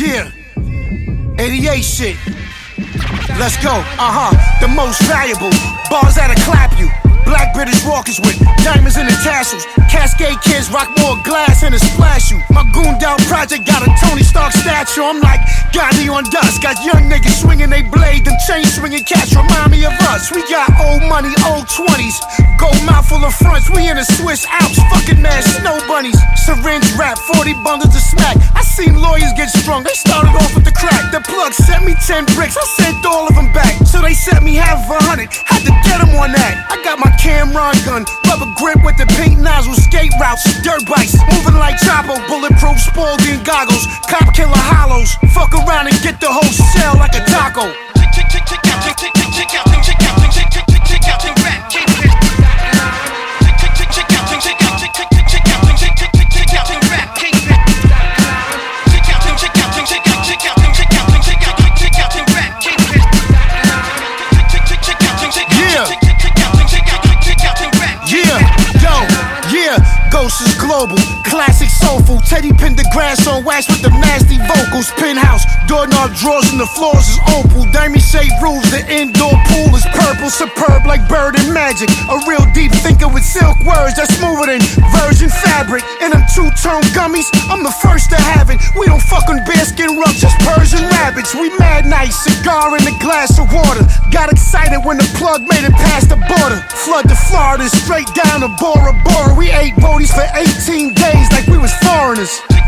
Yeah, 88 shit. Let's go, the most valuable. Bars that'll clap you. Black British walkers with diamonds in the tassels. Cascade kids rock more glass and it splash you. My goon down project got a Tony Stark statue. I'm like Gandhi on dust. Got young niggas swinging they blade. Them chain swinging cats remind me of us. We got old money, old 20s. Gold mouth full of fronts. We in a Swiss Alps. Fucking mad snow bunnies. Syringe rap, 40 bundles of smack. I seen lawyers get strung. They started off with the crack. The plug sent me 10 bricks. I sent all of them back. So they sent me half of 100. Had to get them on that. I got my Cameron gun, rubber grip with the pink nozzle, skate routes, dirt bikes, moving like Chapo, bulletproof Spalding goggles, cop killer hollows, fuck around and get the whole shell like a taco. Ghost is global, classic soulful. Teddy pinned the grass on wax with the nasty vocals. Penthouse, doorknob drawers and the floors is opal. Diamond shaped roofs, the indoor pool is purple. Superb like Bird and Magic. A real deep thinker with silk words that's smoother than virgin fabric. And them two-tone gummies, I'm the first to have it. We don't fuck on bearskin rugs, just Persian rabbits. We mad nice, cigar in a glass of water. Got excited when the plug made it past the border. Flood to Florida, straight down to Bora Bora. We ate roadies for 18 days like we was foreigners.